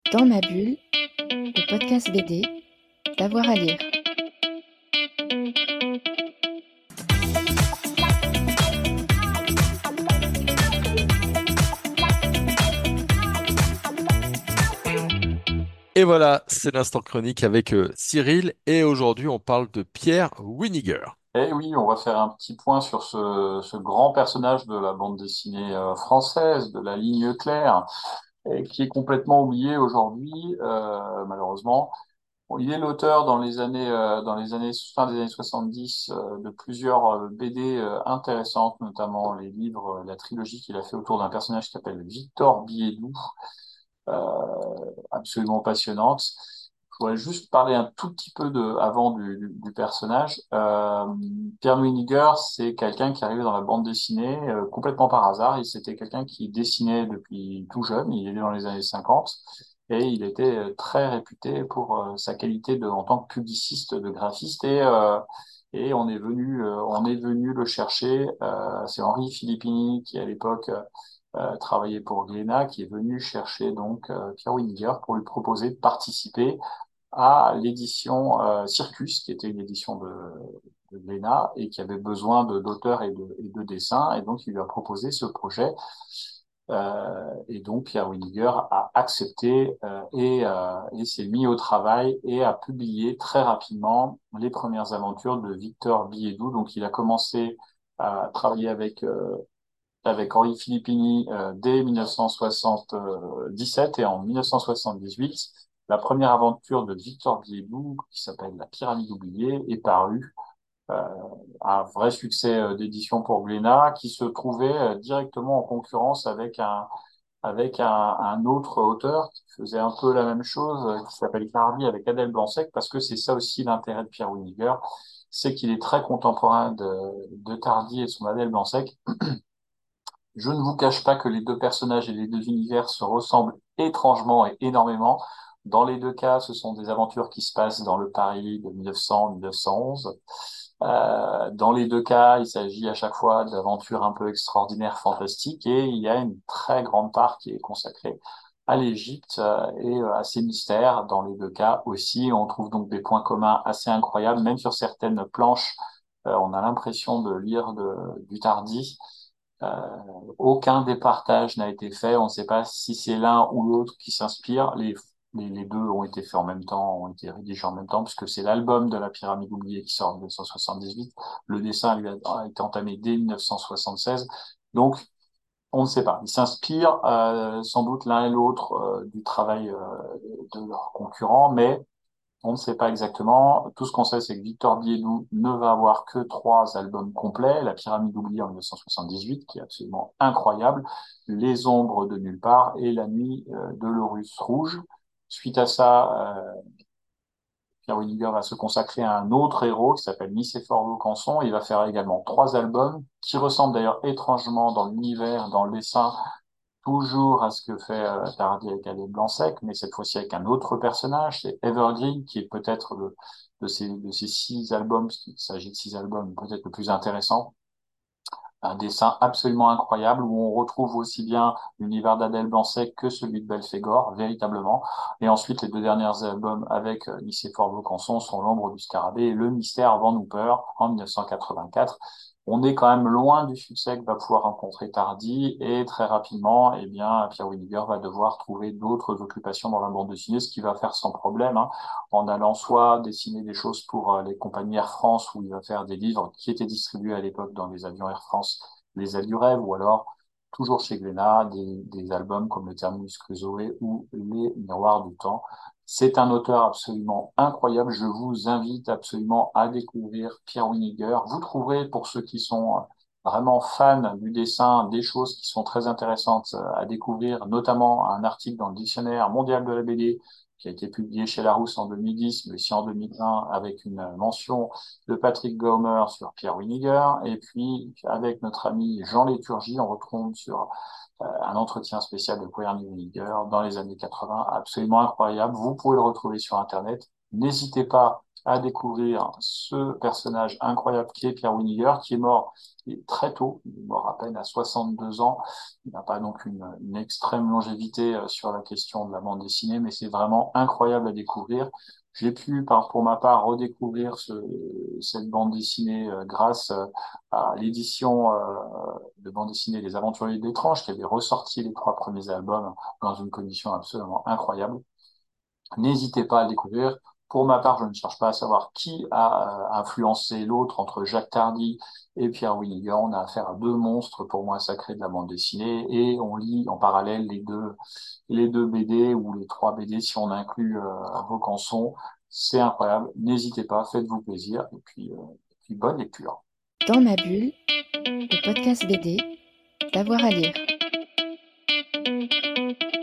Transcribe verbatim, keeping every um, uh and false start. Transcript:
Dans ma bulle, le podcast B D, d'avoir à lire. Et voilà, c'est l'instant chronique avec euh, Cyril et aujourd'hui on parle de Pierre Winiger. Eh oui, on va faire un petit point sur ce, ce grand personnage de la bande dessinée euh, française, de la ligne claire, et qui est complètement oublié aujourd'hui, euh, malheureusement. Bon, il est l'auteur dans les années, euh, dans les années, fin des années soixante-dix, euh, de plusieurs euh, B D euh, intéressantes, notamment les livres, euh, la trilogie qu'il a fait autour d'un personnage qui s'appelle Victor Biédou, euh, absolument passionnante. Je voudrais juste parler un tout petit peu de, avant du, du, du personnage. Euh, Pierre Winiger, c'est quelqu'un qui est arrivé dans la bande dessinée euh, complètement par hasard. Il C'était quelqu'un qui dessinait depuis tout jeune. Il est né dans les années cinquante et il était euh, très réputé pour euh, sa qualité de, en tant que publiciste, de graphiste. Et, euh, et on est venu, euh, on est venu le chercher. Euh, c'est Henri Filippini qui, à l'époque, euh, travaillait pour Glénat, qui est venu chercher donc euh, Pierre Winiger pour lui proposer de participer à l'édition euh, Circus, qui était une édition de, de Glénat et qui avait besoin de d'auteurs et de, et de dessins. Et donc, il lui a proposé ce projet. Euh, et donc, Pierre Winiger a accepté euh, et, euh, et s'est mis au travail et a publié très rapidement les premières aventures de Victor Biédou. Donc, il a commencé à travailler avec euh, avec Henri Filippini euh, dès mille neuf cent soixante-dix-sept et en mille neuf cent soixante-dix-huit, la première aventure de Victor Biédou, qui s'appelle La pyramide oubliée, est parue. Euh, un vrai succès euh, d'édition pour Glénat, qui se trouvait euh, directement en concurrence avec un avec un, un autre auteur qui faisait un peu la même chose, euh, qui s'appelle Carly avec Adèle Blanc-Sec, parce que c'est ça aussi l'intérêt de Pierre Winiger, c'est qu'il est très contemporain de, de Tardy et de son Adèle Blanc-Sec. Je ne vous cache pas que les deux personnages et les deux univers se ressemblent étrangement et énormément. Dans les deux cas, ce sont des aventures qui se passent dans le Paris de mille neuf cents à mille neuf cent onze. Euh, dans les deux cas, il s'agit à chaque fois d'aventures un peu extraordinaires, fantastiques, et il y a une très grande part qui est consacrée à l'Égypte euh, et euh, à ses mystères. Dans les deux cas aussi, on trouve donc des points communs assez incroyables, même sur certaines planches, euh, on a l'impression de lire de, du Tardy. Euh, Aucun départage n'a été fait. On ne sait pas si c'est l'un ou l'autre qui s'inspire. Les, les, les deux ont été faits en même temps, ont été rédigés en même temps, puisque c'est l'album de la pyramide oubliée qui sort en mille neuf cent soixante-dix-huit. Le dessin lui a, a été entamé dès mille neuf cent soixante-seize. Donc, on ne sait pas. Ils s'inspirent euh, sans doute l'un et l'autre euh, du travail euh, de leurs concurrents, mais on ne sait pas exactement. Tout ce qu'on sait, c'est que Victor Biédou ne va avoir que trois albums complets. La pyramide oubliée en mille neuf cent soixante-dix-huit, qui est absolument incroyable. Les ombres de nulle part et La nuit euh, de l'Horus rouge. Suite à ça, euh, Pierre Winiger va se consacrer à un autre héros qui s'appelle Nicéphore Vaucanson. Il va faire également trois albums qui ressemblent d'ailleurs étrangement dans l'univers, dans le dessin, toujours à ce que fait euh, Tardy avec Adèle Blanc-Sec, mais cette fois-ci avec un autre personnage, c'est Evergreen, qui est peut-être le, de ces, de ces six albums, parce qu'il s'agit de six albums, peut-être le plus intéressant. Un dessin absolument incroyable où on retrouve aussi bien l'univers d'Adèle Blanc-Sec que celui de Belphégor, véritablement. Et ensuite, les deux derniers albums avec euh, Nicéphore Vaucanson sont L'ombre du scarabée et Le mystère vend nous peur en mille neuf cent quatre-vingt-quatre. On est quand même loin du succès que va pouvoir rencontrer Tardy et très rapidement, eh bien, Pierre Winiger va devoir trouver d'autres occupations dans la bande dessinée, ce qui va faire sans problème, hein, en allant soit dessiner des choses pour euh, les compagnies Air France, où il va faire des livres qui étaient distribués à l'époque dans les avions Air France, Les ailes du rêve, ou alors, toujours chez Glénat, des, des albums comme le Terminus Crusoe ou Les Miroirs du Temps. C'est un auteur absolument incroyable. Je vous invite absolument à découvrir Pierre Winiger. Vous trouverez, pour ceux qui sont vraiment fans du dessin, des choses qui sont très intéressantes à découvrir, notamment un article dans le Dictionnaire mondial de la B D qui a été publié chez Larousse en deux mille dix, mais aussi en deux mille un, avec une mention de Patrick Gaumer sur Pierre Winiger. Et puis, avec notre ami Jean Léturgie, on retrouve sur euh, un entretien spécial de Pierre Winiger dans les années quatre-vingts, absolument incroyable. Vous pouvez le retrouver sur Internet. N'hésitez pas à découvrir ce personnage incroyable qui est Pierre Winiger, qui est mort très tôt, il est mort à peine à soixante-deux ans. Il n'a pas donc une, une extrême longévité euh, sur la question de la bande dessinée, mais c'est vraiment incroyable à découvrir. J'ai pu, par, pour ma part, redécouvrir ce, cette bande dessinée euh, grâce euh, à l'édition euh, de bande dessinée Les Aventuriers de l'Étrange, qui avait ressorti les trois premiers albums dans une condition absolument incroyable. N'hésitez pas à le découvrir. Pour ma part, je ne cherche pas à savoir qui a euh, influencé l'autre entre Jacques Tardy et Pierre Winiger. On a affaire à deux monstres pour moi sacrés de la bande dessinée et on lit en parallèle les deux, les deux B D ou les trois B D si on inclut euh, Vaucanson. C'est incroyable. N'hésitez pas, faites-vous plaisir et puis, euh, et puis bonne lecture. Dans ma bulle, le podcast B D, d'avoir à lire.